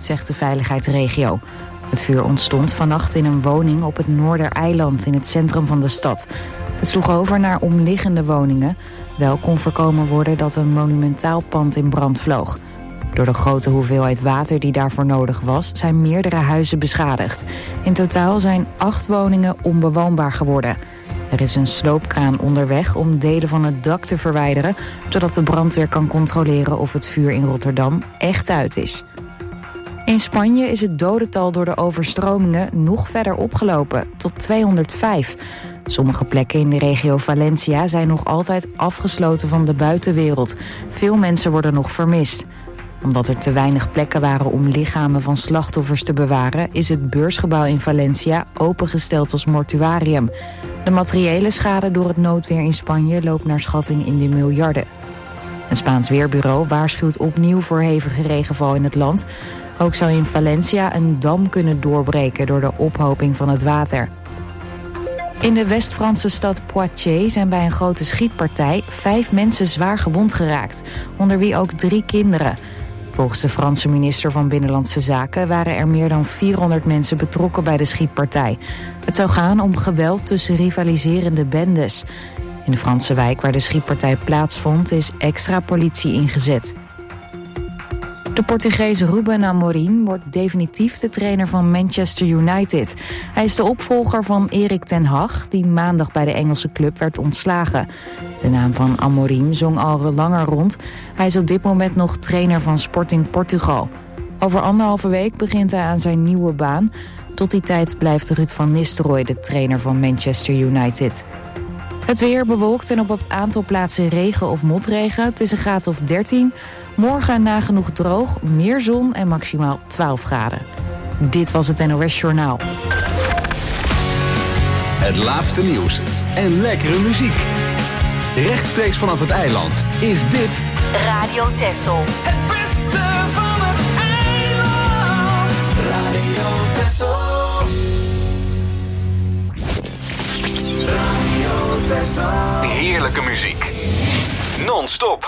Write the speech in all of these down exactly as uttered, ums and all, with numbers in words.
heeft, zegt de veiligheidsregio. Het vuur ontstond vannacht in een woning op het Noordereiland in het centrum van de stad. Het sloeg over naar omliggende woningen. Wel kon voorkomen worden dat een monumentaal pand in brand vloog. Door de grote hoeveelheid water die daarvoor nodig was, zijn meerdere huizen beschadigd. In totaal zijn acht woningen onbewoonbaar geworden. Er is een sloopkraan onderweg om delen van het dak te verwijderen, zodat de brandweer kan controleren of het vuur in Rotterdam echt uit is. In Spanje is het dodental door de overstromingen nog verder opgelopen, tot tweehonderdvijf. Sommige plekken in de regio Valencia zijn nog altijd afgesloten van de buitenwereld. Veel mensen worden nog vermist. Omdat er te weinig plekken waren om lichamen van slachtoffers te bewaren, is het beursgebouw in Valencia opengesteld als mortuarium. De materiële schade door het noodweer in Spanje loopt naar schatting in de miljarden. Een Spaans weerbureau waarschuwt opnieuw voor hevige regenval in het land. Ook zou in Valencia een dam kunnen doorbreken door de ophoping van het water. In de West-Franse stad Poitiers zijn bij een grote schietpartij vijf mensen zwaar gewond geraakt, onder wie ook drie kinderen. Volgens de Franse minister van Binnenlandse Zaken waren er meer dan vierhonderd mensen betrokken bij de schietpartij. Het zou gaan om geweld tussen rivaliserende bendes. In de Franse wijk waar de schietpartij plaatsvond is extra politie ingezet. De Portugees Ruben Amorim wordt definitief de trainer van Manchester United. Hij is de opvolger van Erik ten Hag, die maandag bij de Engelse club werd ontslagen. De naam van Amorim zong al langer rond. Hij is op dit moment nog trainer van Sporting Portugal. Over anderhalve week begint hij aan zijn nieuwe baan. Tot die tijd blijft Ruud van Nistelrooy de trainer van Manchester United. Het weer bewolkt en op het aantal plaatsen regen of motregen. Het is een graad of dertien. Morgen nagenoeg droog, meer zon en maximaal twaalf graden. Dit was het N O S Journaal. Het laatste nieuws en lekkere muziek. Rechtstreeks vanaf het eiland is dit Radio Texel. Het beste van het eiland. Radio Texel. Radio Texel. heerlijke muziek. Non-stop.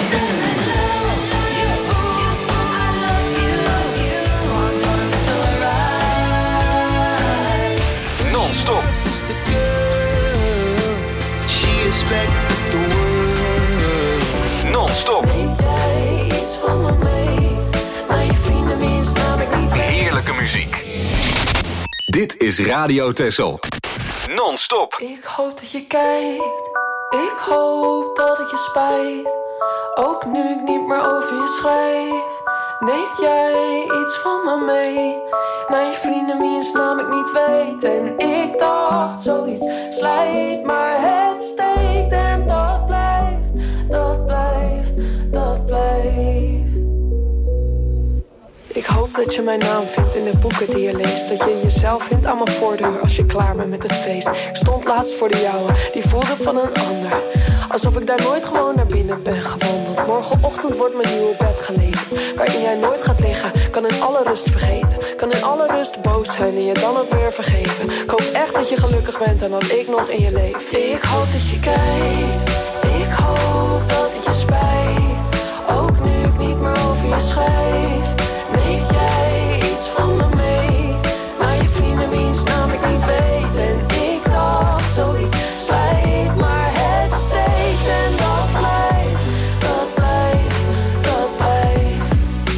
Non-stop. Non-stop. Heerlijke muziek. Dit is Radio Texel. Non-stop. Ik hoop dat je kijkt. Ik hoop dat het je spijt. Ook nu ik niet meer over je schrijf. Neem jij iets van me mee? Naar je vrienden wiens naam ik niet weet. En ik dacht zoiets slijt, maar het steekt. En dat blijft, dat blijft, dat blijft. Ik hoop dat je mijn naam vindt in de boeken die je leest. Dat je jezelf vindt aan mijn voordeur als je klaar bent met het feest. Ik stond laatst voor de jouwe, die voelde van een ander. Alsof ik daar nooit gewoon naar binnen ben gewandeld. Morgenochtend wordt mijn nieuwe bed geleverd. Waarin jij nooit gaat liggen, kan in alle rust vergeten. Kan in alle rust boos zijn en je dan ook weer vergeven. Ik hoop echt dat je gelukkig bent en dat ik nog in je leef. Ik hoop dat je kijkt. Ik hoop dat het je spijt. Ook nu ik niet meer over je schrijf. Neem jij iets van me mee? Naar je vrienden wiens naam ik niet weet. En ik dacht zoiets slijt, maar het steekt. En dat blijft, dat blijft, dat blijft.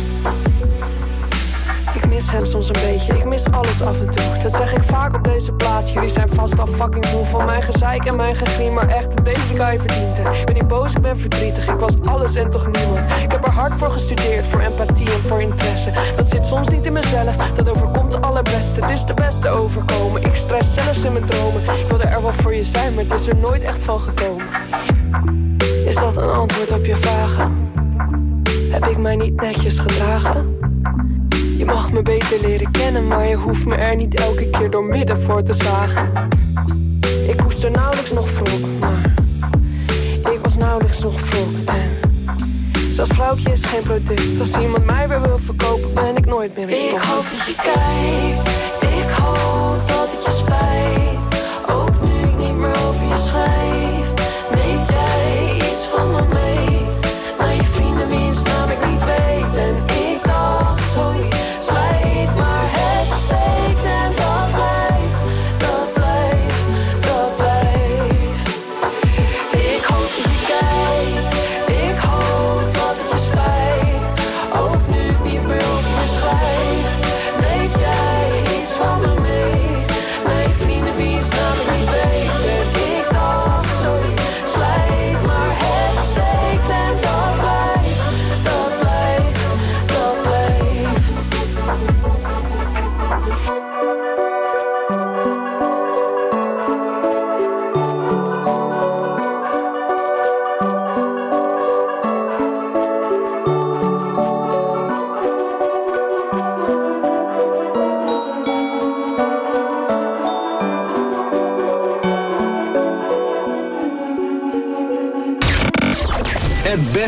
Ik mis hem soms een beetje, ik mis alles af en toe. Dat zeg ik vaak op deze plaats. Jullie zijn vast al fucking moe van mijn gezeik en mijn gegriem. Maar echt, deze guy verdient het. Ik ben niet boos, ik ben verdrietig. Ik was alles en toch niemand. Ik heb er hard voor gestudeerd, voor empathie en voor interesse. Dat zit soms niet in mezelf, dat overkomt de allerbeste. Het is de beste overkomen, ik stress zelfs in mijn dromen. Ik wilde er wel voor je zijn, maar het is er nooit echt van gekomen. Is dat een antwoord op je vragen? Heb ik mij niet netjes gedragen? Je mag me beter leren kennen, maar je hoeft me er niet elke keer door midden voor te zagen. Ik koester nauwelijks nog wrok, maar ik was nauwelijks nog wrok. En zelfs vrouwtje is geen product. Als iemand mij weer wil verkopen, ben ik nooit meer een stok. Ik hoop dat je kijkt. Ik hoop dat het je spijt. Ook nu ik niet meer over je schrijf. Neem jij iets van me mee? Naar je vrienden wiens naam ik niet weet. En ik dacht zoiets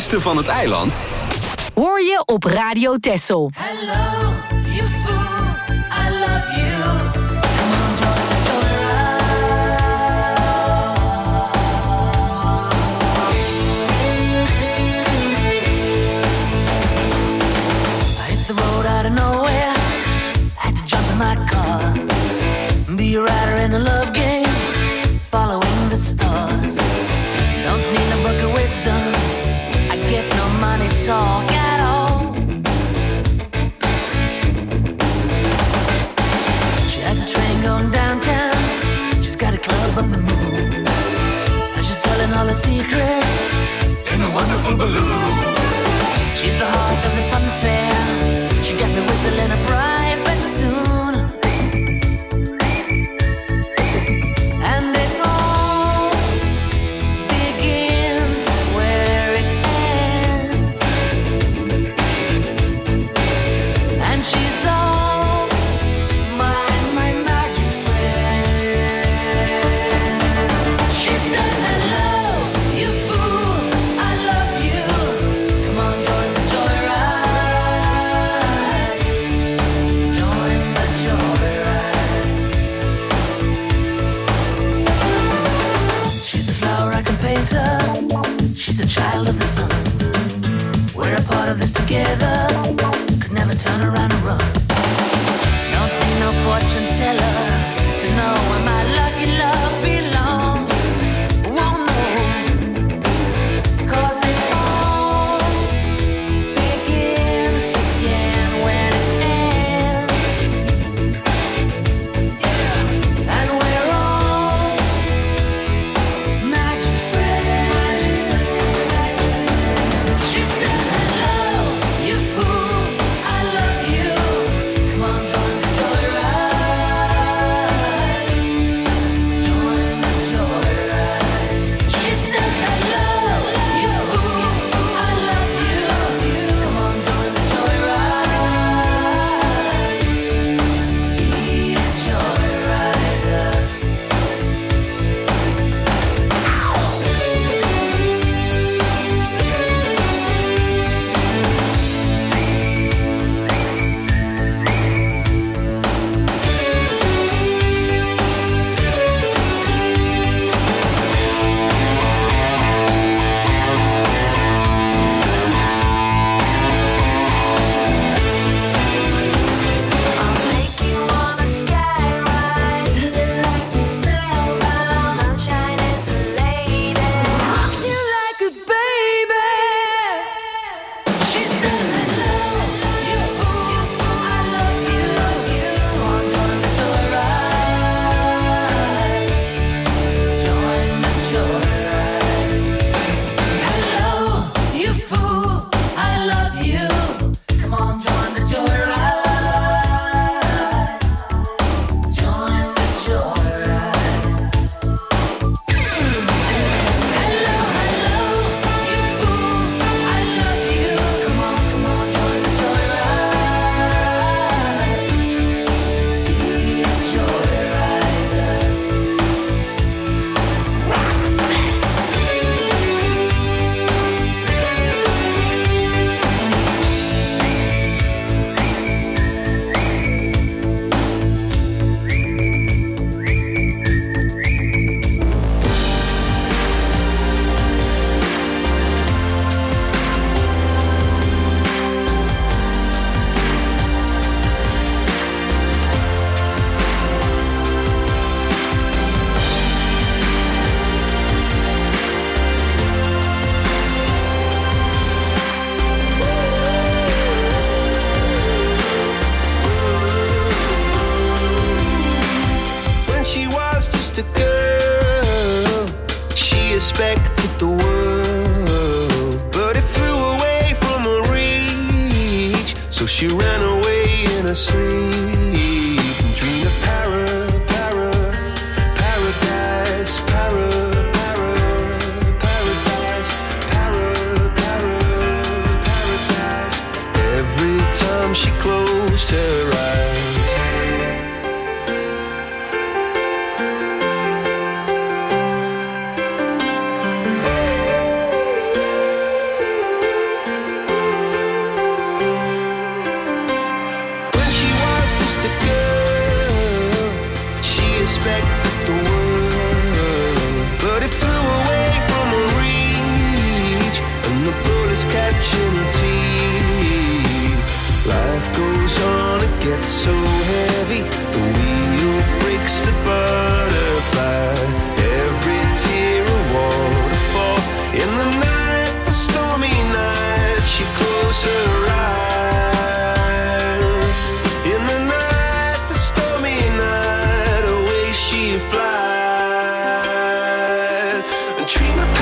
beste van het eiland hoor je op Radio Texel. Hello, you fool, I love you. Come on, join the joyride. I hit the road out of nowhere, had to jump in my car, be a rider in a love game, following the stars. Don't need a book of wisdom, I get no money talk at all. She has a train going downtown, she's got a club on the moon, and she's telling all her secrets in a wonderful balloon. She's the heart of the fun fair, she got me whistling a private tune. She's a child of the sun. We're a part of this together. Could never turn around and run. Don't need no fortune teller to know where my lucky love belongs. Won't know, 'cause it all begins again when it ends. Yeah. And we're all magic friends. She says hello, you fool, I love you. Come on, join the joyride. Join the joyride. She says hello, you fool, I love you. Come on, join the joyride. Be a joyrider. I'll take you on a sky ride, like a spellbound. Sunshine is a lady, rocks you like a baby. She says hello, you fool, I love you. Come on, join the joyride. Join the joyride. Hello, you fool, I love you. Come on, join the joyride. Join the joyride. Hello, hello, you fool, I love you. Come on, come on, join the joyride. Be a joyrider. When she was just a girl, she expected the world, but it flew away from her reach. So she ran away in her sleep and dreamed of para, para, paradise, para, para, paradise, para, para, paradise. Every time she closed her eyes. just a girl. She expected the world, but it flew away from her reach, and the bullets catching her teeth. Life goes on, it gets so heavy. The wheel breaks the butterfly. Every tear a waterfall. In the night, the stormy night, she closed her eyes. In the night, the stormy night, away she flies. And dream of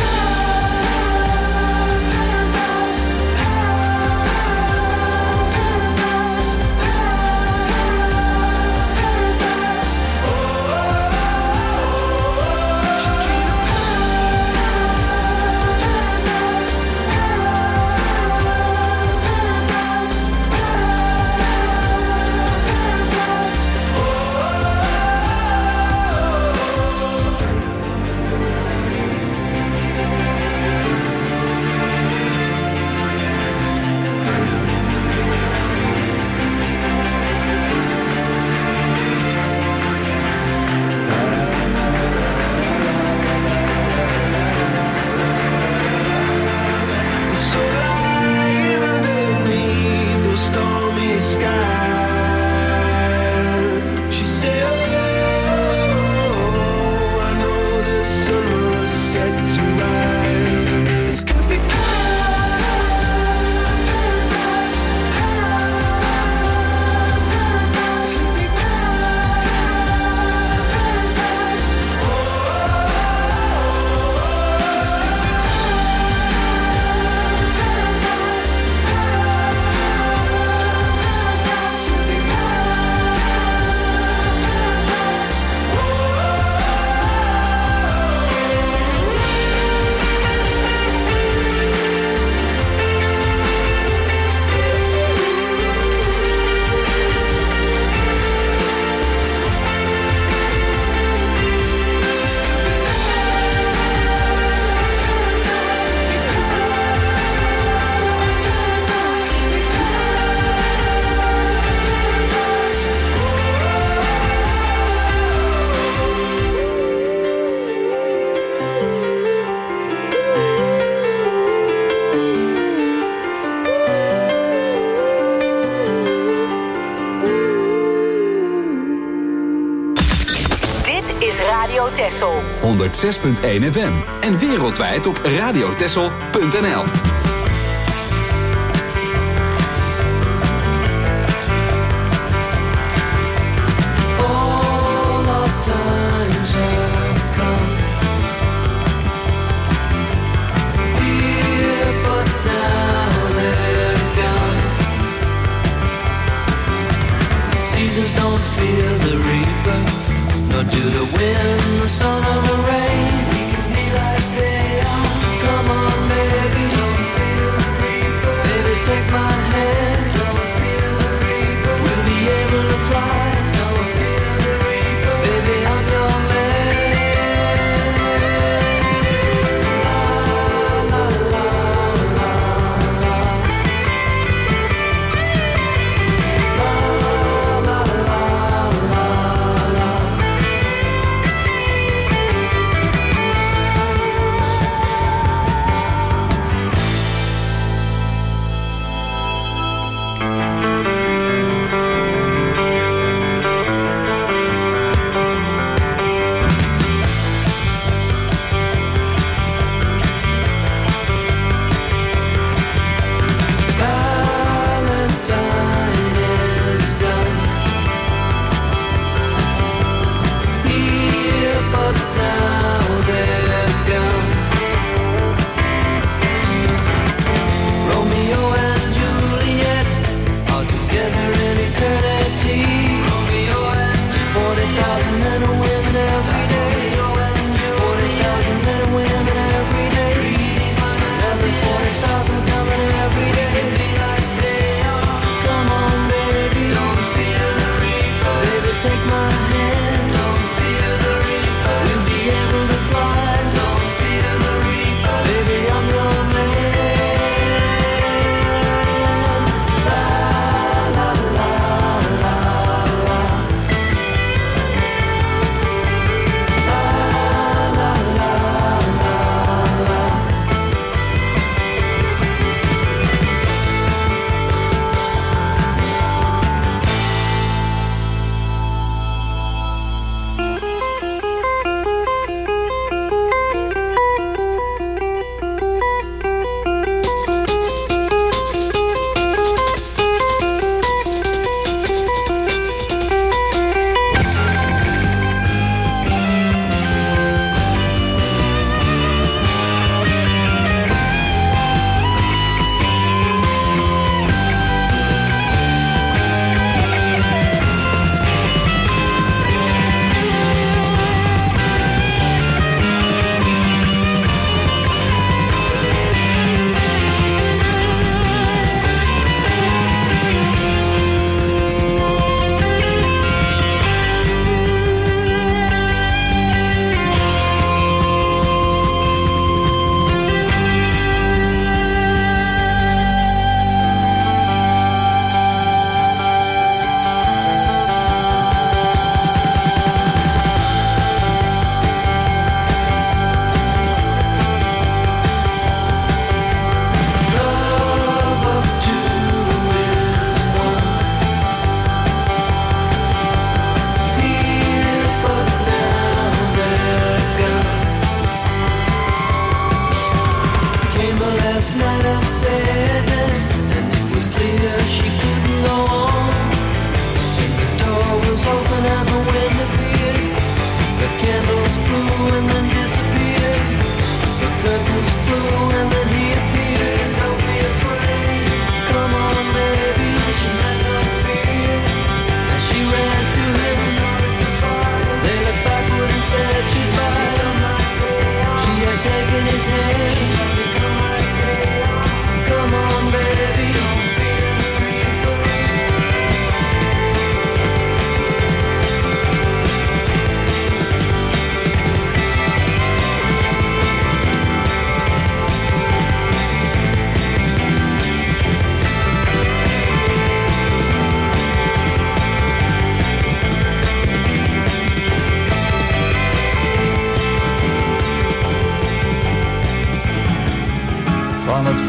honderd zes punt één F M en wereldwijd op radiotessel punt n l.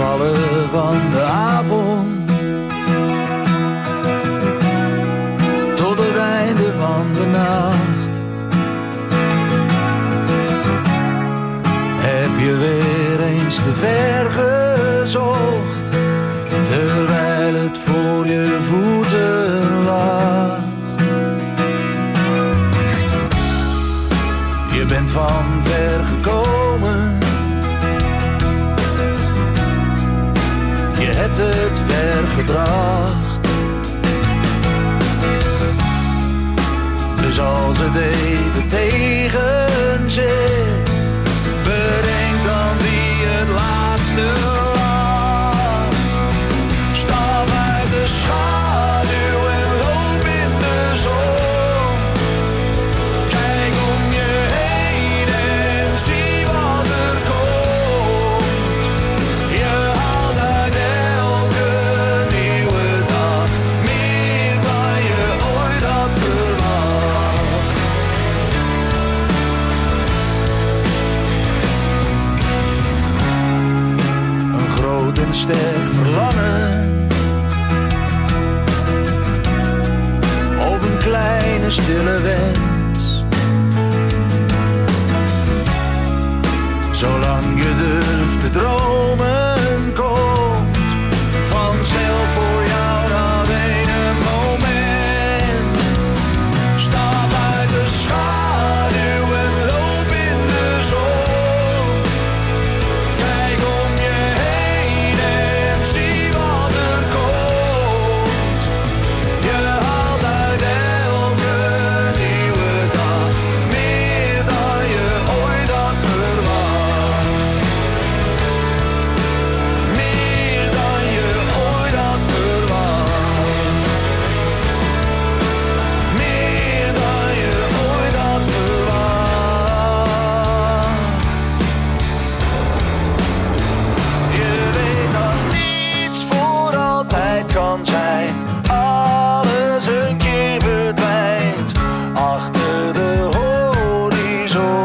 vallen van de avond tot het einde van de nacht. Heb je weer eens te ver gezocht, terwijl het voor je voeten lag. Je bent van ver gekomen, je hebt het ver gebracht. Dus als het even tegen zit, bedenk dan wie het laatste laat. Stap uit de schaduw en loop in de zon. Kijk om je heen en zie wat er komt. Je haalt uit elke nieuwe dag meer dan je ooit had verwacht. Een groot en sterk verlangen, of een kleine stille wens. Zolang je durft te dromen, komt vanzelf voor jou dat ene moment. Stap uit de schaduw en loop in de zon. Kijk om je heen en zie wat er komt. Je haalt uit elke nieuwe dag meer dan je ooit had verwacht. Meer dan je ooit had verwacht. Meer dan je ooit had verwacht. Je weet dat niets voor altijd kan zijn. Alles een keer verdwijnt achter de horizon.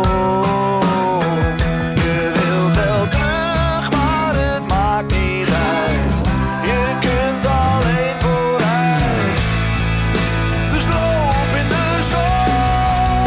Je wilt wel terug, maar het maakt niet uit. Je kunt alleen vooruit. Dus loop in de zon.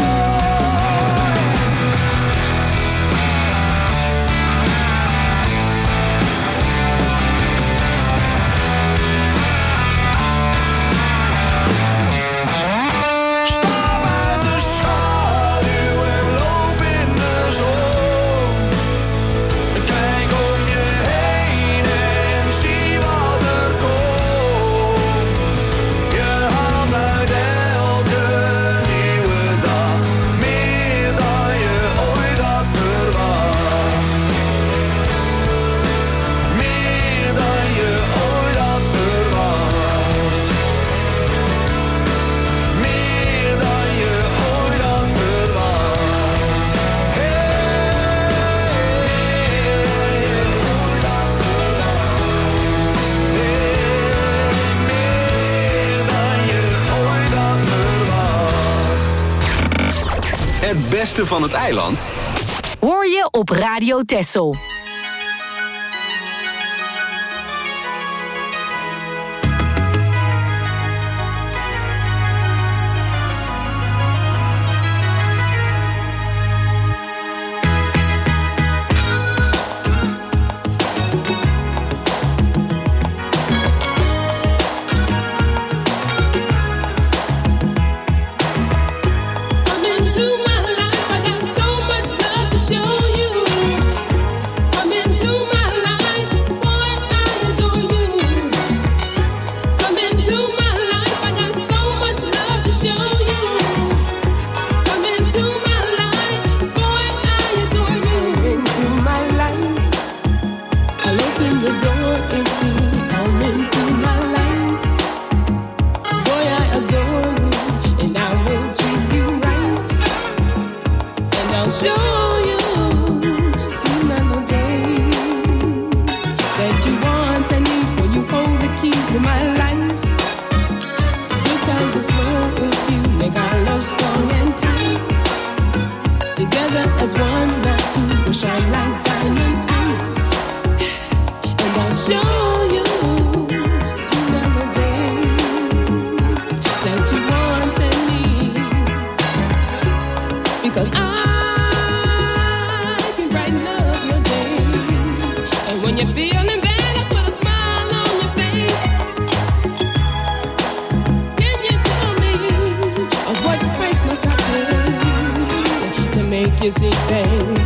Stap uit de schaduw en loop in de zon. Kijk om je heen en zie wat er komt. Je haalt uit elke nieuwe dag meer dan je ooit had verwacht. Meer dan je ooit had verwacht. Meer dan je ooit had verwacht. Meer dan je ooit had verwacht. Het beste van het eiland Hoor je op Radio Texel. Come into my life, I got so much love to show you. Come into my life, boy, I adore you. Come into my life, I got so much love to show you. Come into my life, boy, I adore you. Into my life, I'll open the door if you come into my life. Boy, I adore you, and I will treat you right. And I'll show you sweet melodies that you want and need, for you hold the keys to my life. Good time to flow with you, make our love strong and tight. Together as one, not two, we'll shine like diamond ice. And I'll Because I can brighten up your days. And when you're feeling bad, I put a smile on your face. Can you tell me of what price must I pay to make you see things?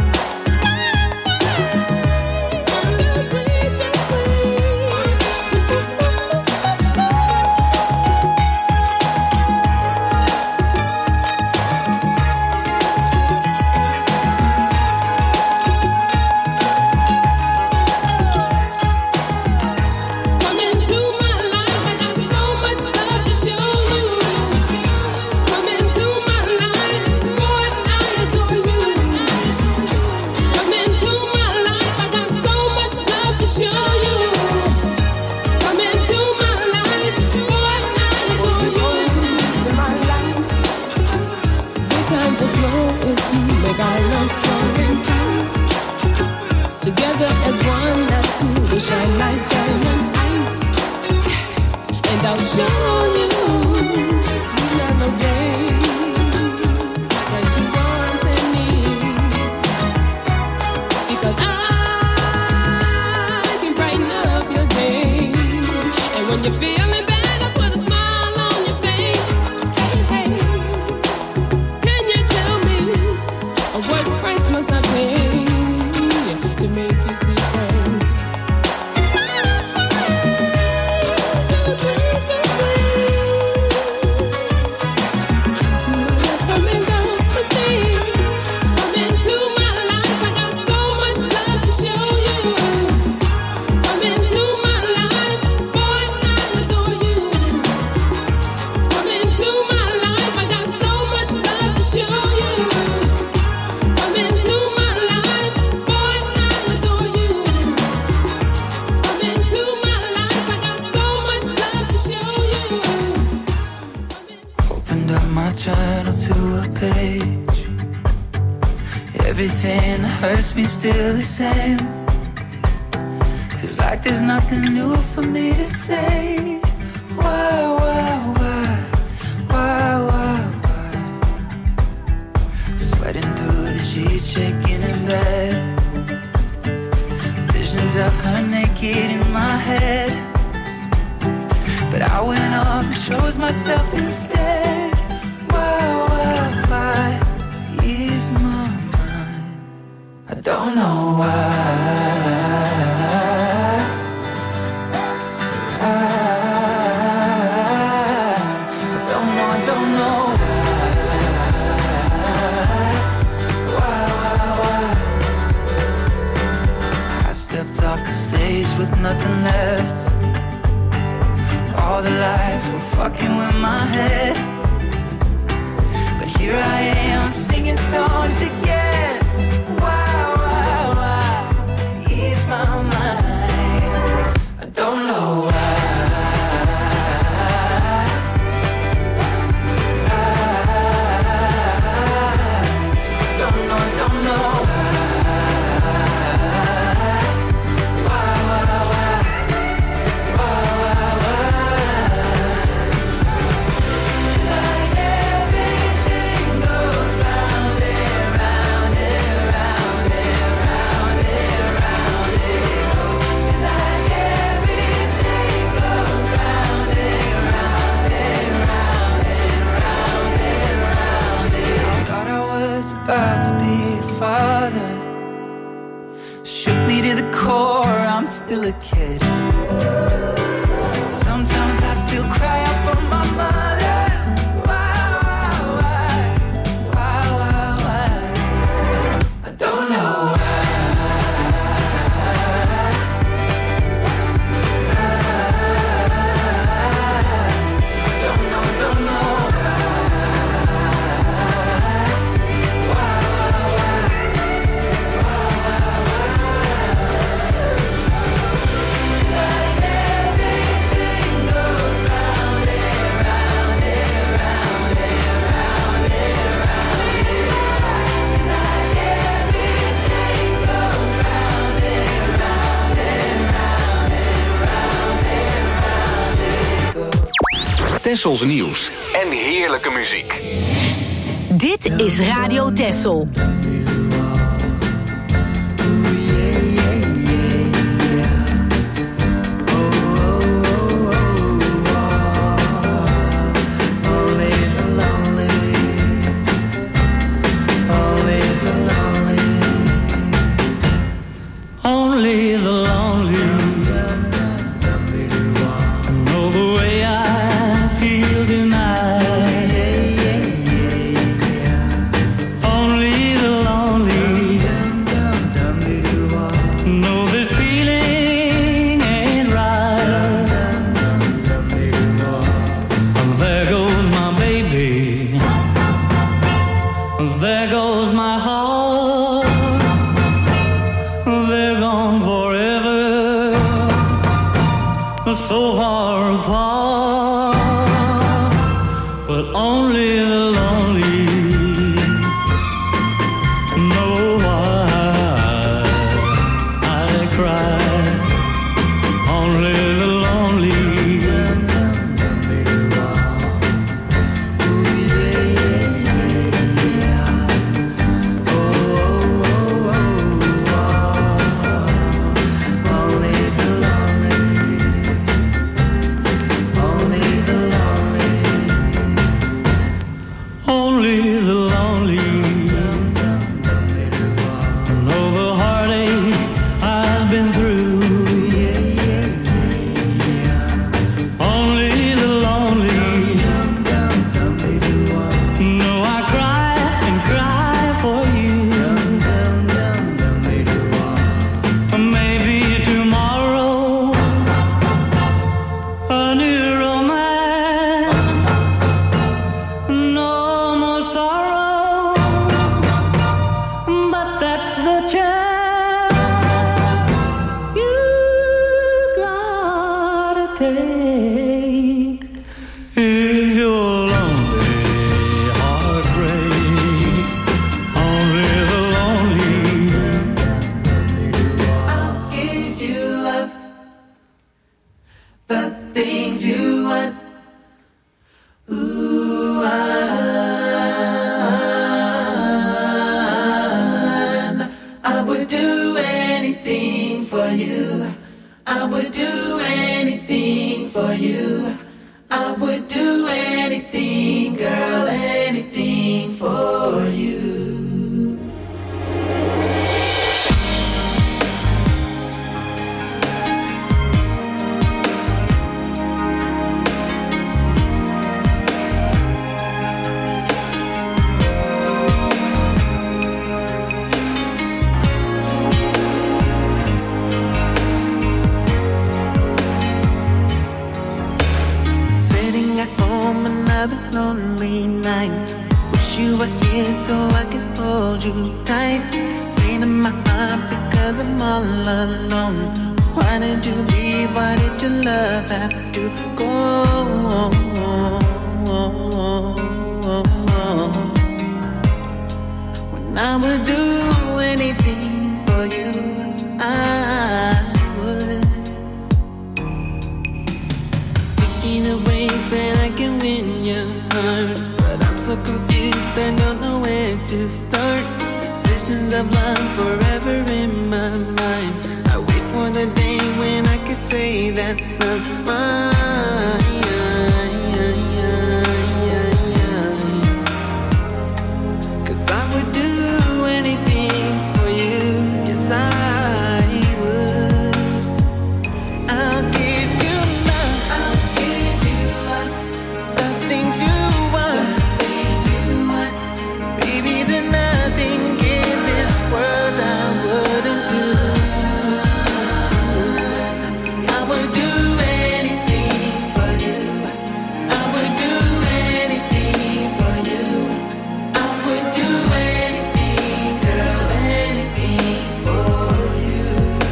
Together as one, not two, we shine like diamond ice. And I'll show you sweet melodies that you want and need. Because I can brighten up your days. And when you're feeling bad, I put a smile on your face. Hey, hey, can you tell me what price must I pay to make you see things? Come and go with me. Come into my life. I got so much love to show you. Come into my life, boy, I adore you. Come into my life. I got so much love to show you. Come into my life, boy, I adore you. Come into my life, I got so much love to show you. Opened up my journal to a page. Everything that hurts me still the same. Feels like there's nothing new for me to say. Why, why, why, why, why, why? Sweating through the sheets, shaking in bed. Visions of her naked in my head. But I went off and chose myself instead. Why, why, why is my mind? I don't know why. I, I don't know, I don't know why, why, why. I stepped off the stage with nothing left. All the lights were fucking with my head. But here I am singing songs again. Why, why, why ease my mind? I don't know why. I don't know, I don't know why, why, why, why, why, why. Like everything goes round and round and round and round and round it goes. It's like everything goes round and round and round and round and round it. Thought I was about to be a father. Shook me to the core, I'm still a kid. Sometimes I still cry out for my mother. Why, why, why, why, why, why? I don't know why. I don't know, I don't know why, why, why, like everything goes round and round and round and round and round it goes. Like everything goes round and round and round and round and round it goes. Tessels nieuws en heerlijke muziek. Dit is Radio Texel. Only the lonely know the way I feel tonight. Only the lonely know this feeling ain't right. There goes my baby, there goes my heart. They're gone forever, so far apart. But only the lonely know why I cry. Only the lonely. Only the lonely know the heartaches I've been through. Only the lonely know I cry and cry for you. Maybe tomorrow a new romance. No more sorrow, but that's the chance you gotta take. If your lonely heart break, only the lonely. I'll give you love, the things you want. Ooh, I, I would do anything for you. I would do anything for you. I would do anything, girl, anything for you. Sitting at home another lonely night. Wish you were here so I could hold you tight. Pain in my heart because I'm all alone. Why did you leave? Why did your love have to go? When I would do anything for you, I would. Thinking of ways that I can win your heart, but I'm so confused, I don't know where to start. Visions of love forever in my mind. I wait for the day when I could say that love's mine. Cause I would do anything for you, yes I would. I'll give you love, I'll give you love, the things you want, the things you want. Baby, there's nothing in this world I wouldn't do. So I would do anything for you. I would do anything for you. I would do anything, girl, anything for you.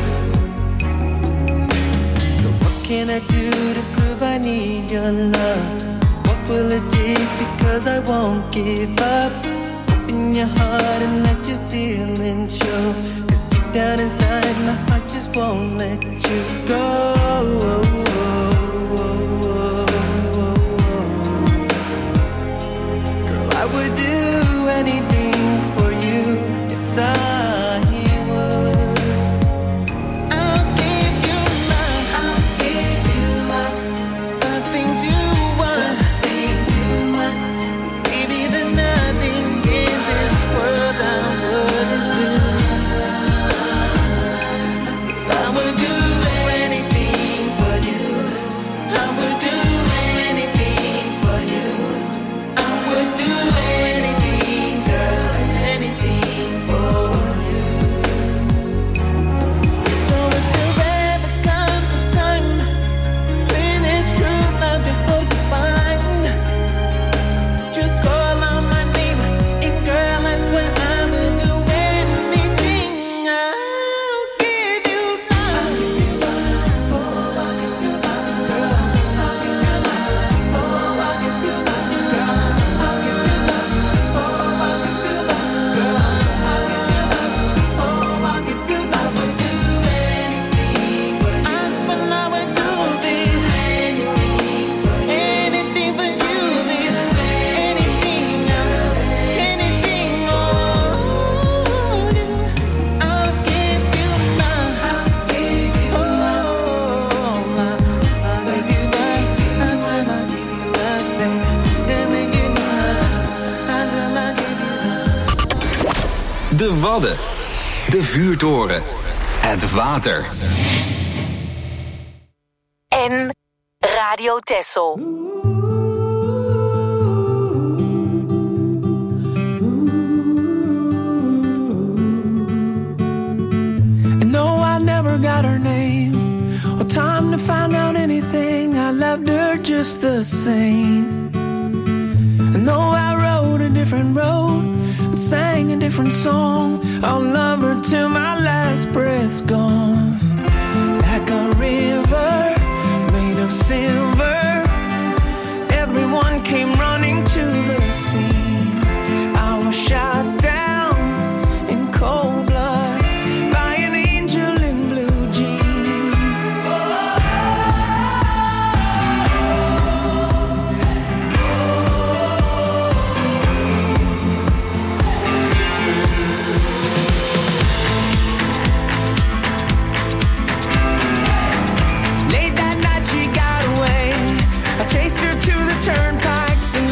So what can I do to prove I need your love? What will it take? Because I won't give up. Open your heart and let your feelings show. Cause deep down inside my heart just won't let you go. Girl, I would do anything for you. Yes, I would. I'll give you love. I'll give you love. The things you want. The things you want. Maybe there's nothing in this world I wouldn't do. I would do anything for you. I would do anything for you. I would do anything, girl, anything for you. So if there ever comes a time when it's true love to hope you find, just call on my name, and girl, that's when I will do anything. I'll give you love. Oh, I'll give you love, girl. I'll give you love. Oh, I'll give you love, girl. I'll give you love. Oh, I'll give you love, girl. I'll give you love. Oh, I'll give you love. I would do anything for you. I swear I would do this. Anything for you. Anything for you, this. Anything, girl. Anything for you. I'll give you love. I'll give you love. Oh, love. I'll give you love. I swear I'll give you love, baby. And make you love. I swear I'll give you love. De Wadden. De vuurtoren. Het water. En Radio Texel. And no, I never got her name or time to find out anything. I loved her just the same. And no, I rode a different road and sang a different song. I'll love her till my last breath's gone. Like a river made of silver, everyone came running to the scene. I was shot down in cold blood by an angel in blue jeans. Late that night she got away. I chased her to the turnpike, the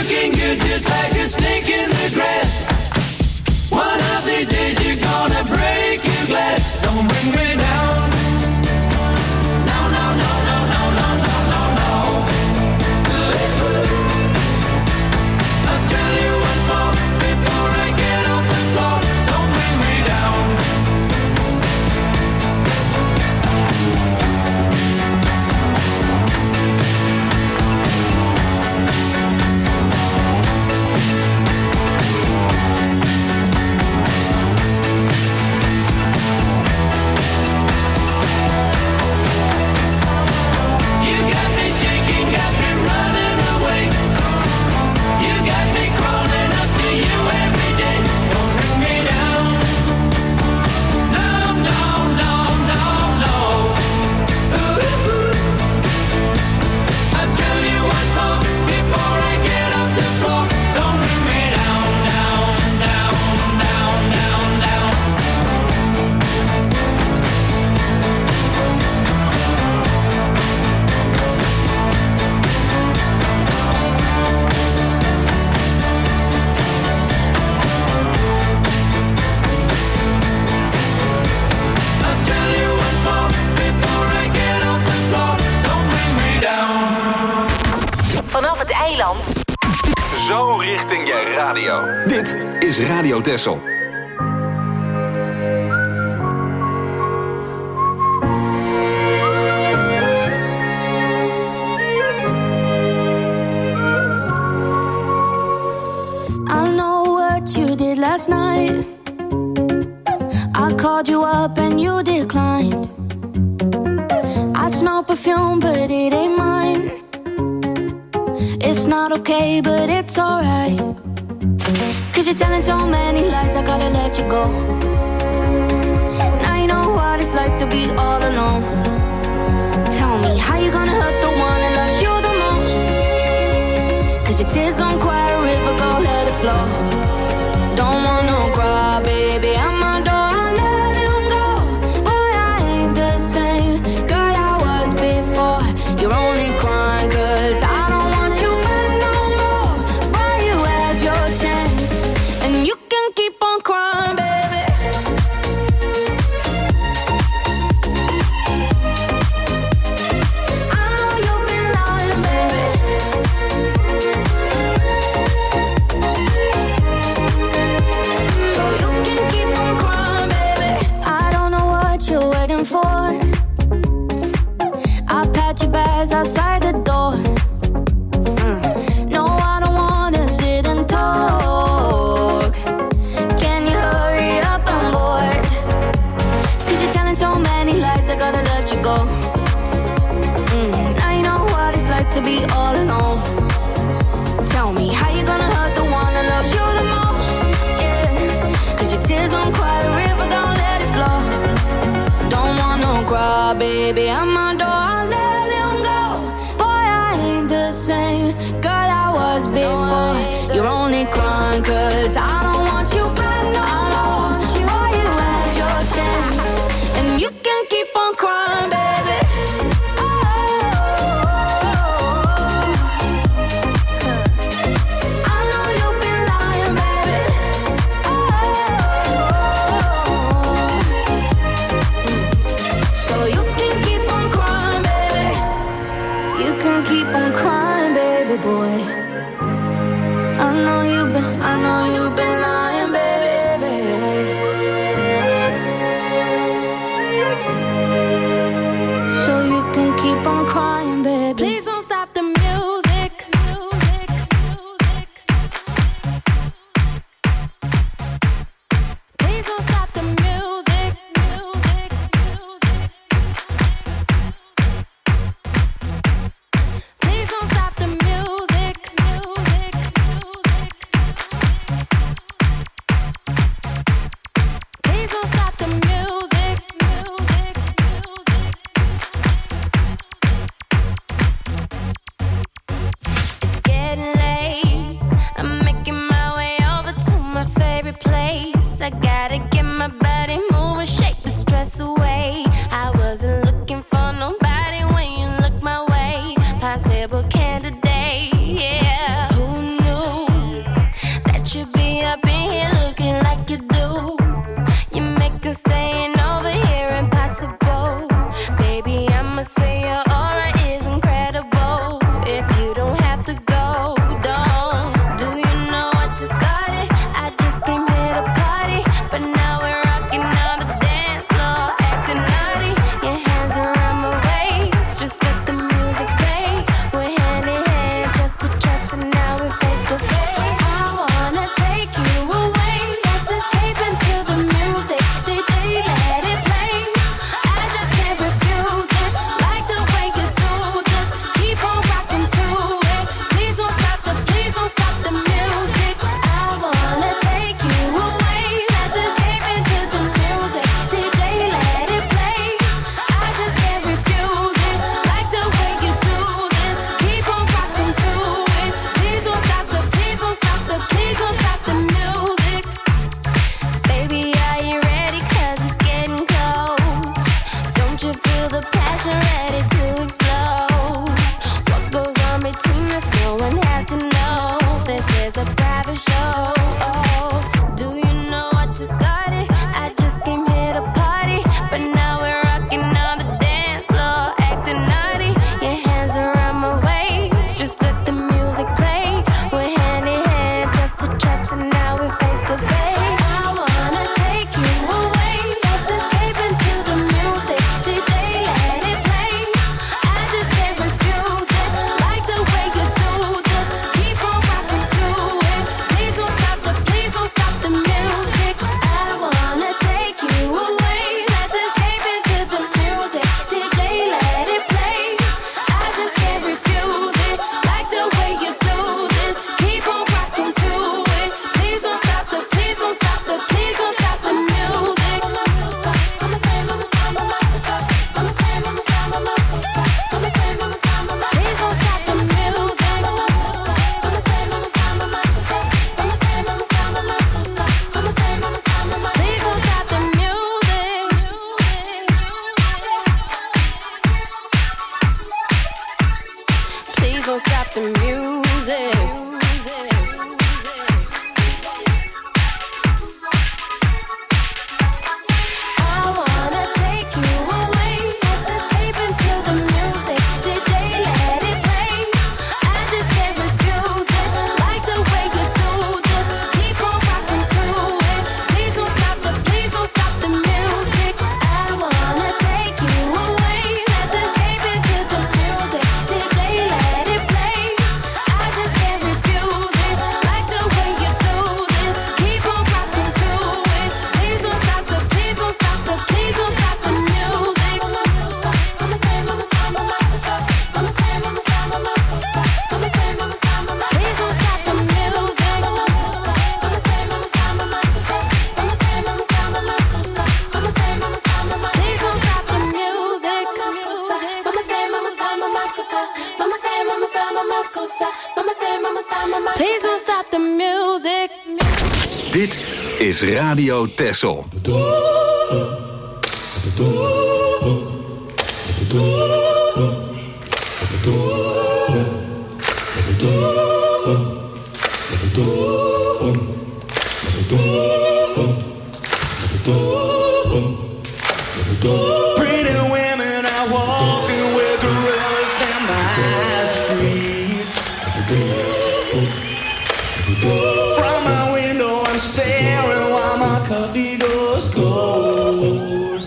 looking good just like a snake in the grass. One of these days you're gonna break your glass. Don't bring me down. No, no, no, no, no, no, no, no, no. I'll tell you once more before I get off the floor. Don't bring me down. You got me shaking, got me running away. You got me crawling up to you every day. Don't bring me down. No, no, no, no, no. I tell you once more before I get off the floor. Don't bring me down, down, down, down, down, down. I'll tell you once more before I get off the floor. Don't bring me down. Vanaf het eiland. Zo richting je radio. Dit is Radio Texel. I know what you did last night. I called you up and you declined. I smell perfume, but it ain't mine. It's not okay, but it's alright. Cause you're telling so many lies, I gotta let you go. Now you know what it's like to be all alone. Tell me, how you gonna hurt the one that loves you the most? Cause your tears gon' quiet a river, go let it flow. Don't want no cry, baby, I'm my door, I let him go. Boy, I ain't the same girl I was before. You're only crying cause I don't want you back no more. Boy, you had your chance, and you can keep on crying, baby. I know you've been lying, baby. So you can keep on crying, baby. I don't know what you're waiting for. I pat your bags outside the door. Mm. No, I don't wanna sit and talk. Can you hurry up? I'm bored. Cause you're telling so many lies, I gotta let you go. Mm. Now you know what it's like to be all alone. Tell me, how you gonna hurt the one that loves you the most? Yeah. Cause your tears won't quiet a river, don't let it flow. Don't want no cry, baby, I'm my door, I let him go. Boy, I ain't the same girl I was before. You're only crying cause I don't want you back no more. Boy, you had your chance, and you can keep on crying, baby. I know you've been lying, baby. So you can keep on crying, baby. You can keep on crying, baby boy. I know you've been, I know you've been lying, baby. So you can keep on crying, baby. Please don't stop the music. Music, music. Please don't stop the music. Music, music. Please don't stop the music. Music, music. Please don't stop the music. Music, music. It's getting late. I'm making my way over to my favorite place. I gotta get my body moving, shake the stress away. I wasn't looking for nobody when you look my way. Possible candidate, yeah. Who knew a private show. Oh, do you know what just started? I just came here to party, but now we're rocking on the dance floor, acting naughty. Your hands around my waist, just let the music play. We're hand in hand, just to trust, and now we're face to face. I wanna take you away, let's escape into the music. D J, let it play. I just can't refuse it, like the way you do this. Keep on rocking to it. Please don't stop the, please don't stop the music. I wanna take you away, let's escape into the music. D J, let it play. I just can't refuse it, like the way you do this. Keep on rocking to it. Please don't stop the, please don't stop the, please don't stop the music. Mama say, mama say, mama say, mama say, mama say, mama say, mama say, mama say, mama say, please don't stop the music. Mama say, mama say, mama say, mama say, mama say, mama say, mama say, mama say, mama say, please don't stop the music. Please don't stop the music. I wanna take you away, let's escape into the music. D J, let it play. I just can't refuse it, like the way you do this. Keep on rocking to it. Please don't stop the, please don't stop the music. I wanna take you away, let's escape into the music. D J, let it play. I just can't refuse it, like the way you do this. Keep on rocking to it. Please don't stop the, please don't stop the, please don't stop the music. Mama say, mama say, mama say, mama say, mama say, mama say, mama say, mama say, mama say, please don't stop the music. Mama say, mama say, mama say, mama say, mama say, mama say, mama say, mama say, mama say, please don't stop the music. Mama say, mama say, mama say, mama say, mama say, mama say, mama say, mama say, mama say, please don't stop the music. Dit is Radio Texel. Pretty women are walking with gorillas down my streets. From my window I'm staring while my coffee goes cold.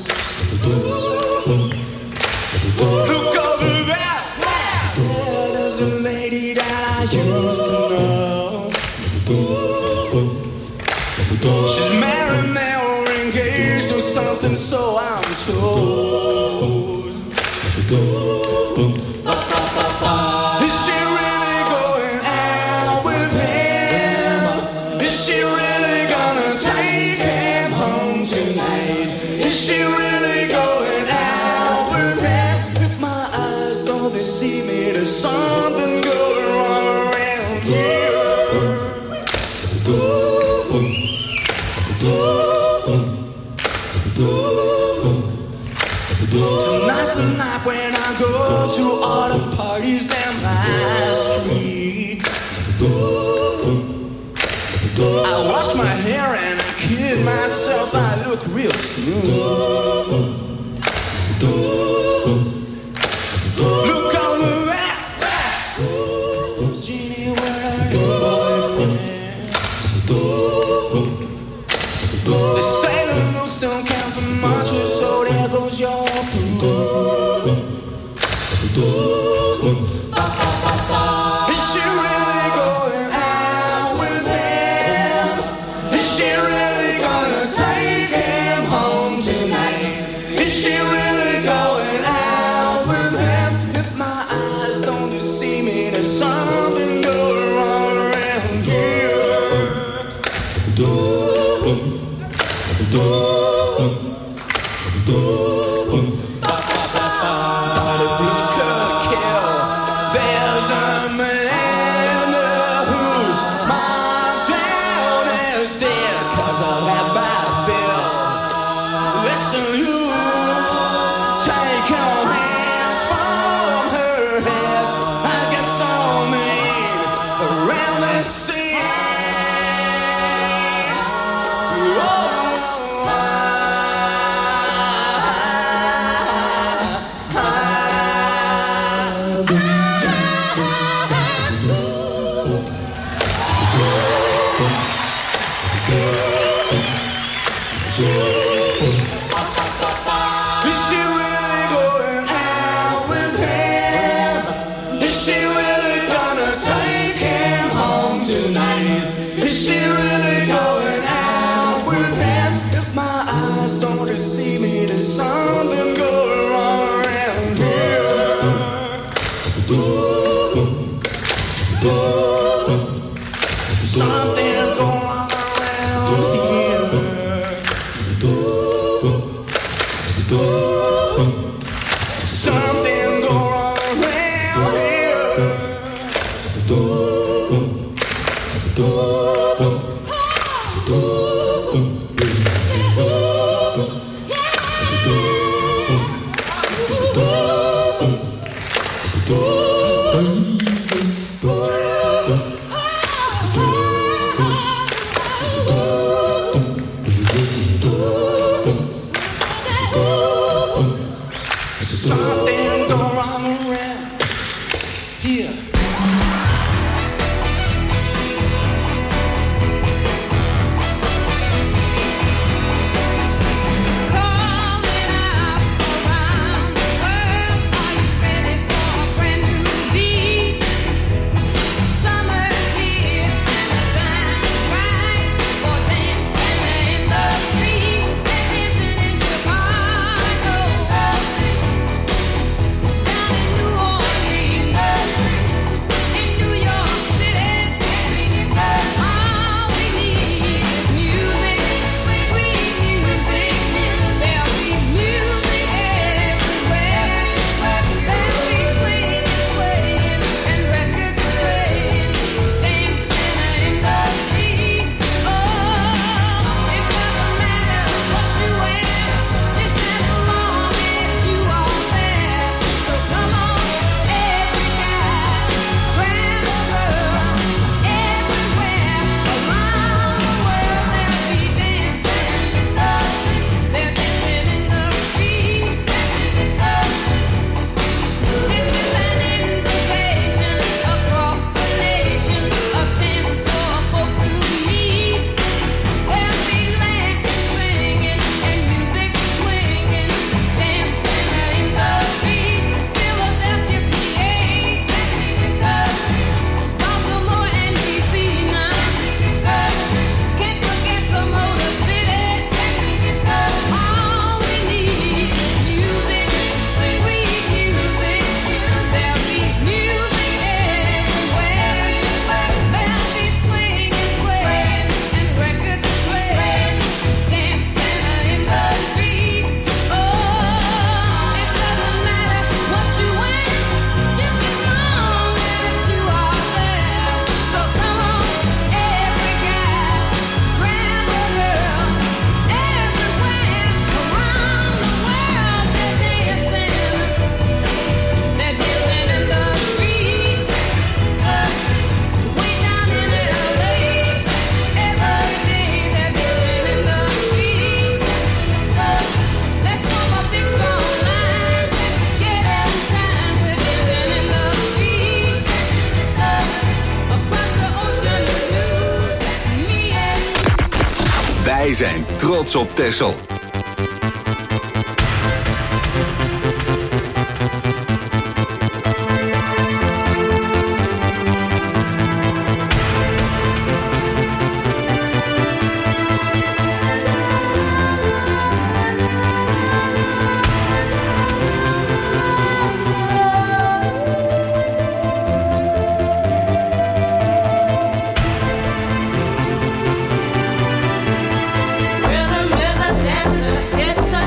Look over there, there, there's a lady that I used to know. She's married now or engaged or something, so I'm told. Is she really going out with him? Is she really gonna take him home tonight? Is she really going out with him? If my eyes don't deceive me, there's something going wrong around here. Tonight's the night when I go to all the parties down my street. I wash my hair and I kid myself, I look real smooth. Look over there, Jeannie, where are your boyfriend? They say the looks don't count for much, so there goes your proof. Is she really going out with him? Is she really gonna take him home tonight? Is she really going out with him? If my eyes don't deceive me, there's something going wrong around here. But if looks could kill, there's a man whose my town is dead, 'cause I'll have my fill. Listen, you take your hands from her head. I get so mean around this scene. Is she really going out with him? Is she really gonna take him home tonight? Is she really going out with him? If my eyes don't deceive me, there's something going on around here. Ooh, ooh, something going on around here. Something going on around Something going on around here. Wij zijn trots op Texel. Rhythm is a dancer, it's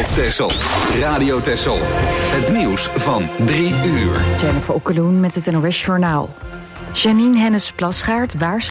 Texel. Radio Texel. Het nieuws van drie uur. Jennifer Okkeloen met het N O S Journaal. Janine Hennis-Plasgaard waarschuwt